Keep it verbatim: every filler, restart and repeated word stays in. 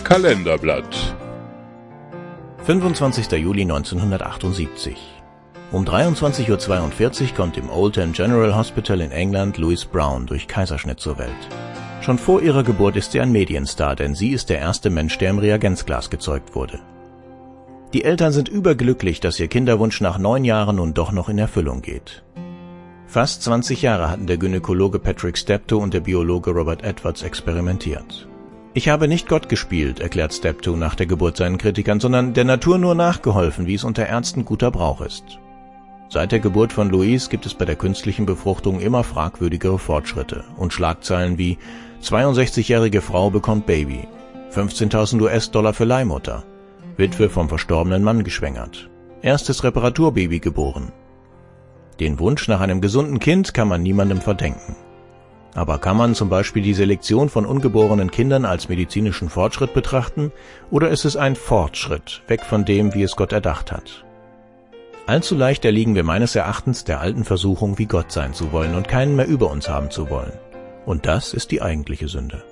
Kalenderblatt. fünfundzwanzigster Juli neunzehnhundertachtundsiebzig. Um dreiundzwanzig Uhr zweiundvierzig kommt im Oldham General Hospital in England Louise Brown durch Kaiserschnitt zur Welt. Schon vor ihrer Geburt ist sie ein Medienstar, denn sie ist der erste Mensch, der im Reagenzglas gezeugt wurde. Die Eltern sind überglücklich, dass ihr Kinderwunsch nach neun Jahren nun doch noch in Erfüllung geht. Fast zwanzig Jahre hatten der Gynäkologe Patrick Steptoe und der Biologe Robert Edwards experimentiert. Ich habe nicht Gott gespielt, erklärt Steptoe nach der Geburt seinen Kritikern, sondern der Natur nur nachgeholfen, wie es unter Ärzten guter Brauch ist. Seit der Geburt von Louise gibt es bei der künstlichen Befruchtung immer fragwürdigere Fortschritte und Schlagzeilen wie zweiundsechzigjährige Frau bekommt Baby, fünfzehntausend US-Dollar für Leihmutter, Witwe vom verstorbenen Mann geschwängert, erstes Reparaturbaby geboren. Den Wunsch nach einem gesunden Kind kann man niemandem verdenken. Aber kann man zum Beispiel die Selektion von ungeborenen Kindern als medizinischen Fortschritt betrachten, oder ist es ein Fortschritt, weg von dem, wie es Gott erdacht hat? Allzu leicht erliegen wir meines Erachtens der alten Versuchung, wie Gott sein zu wollen und keinen mehr über uns haben zu wollen. Und das ist die eigentliche Sünde.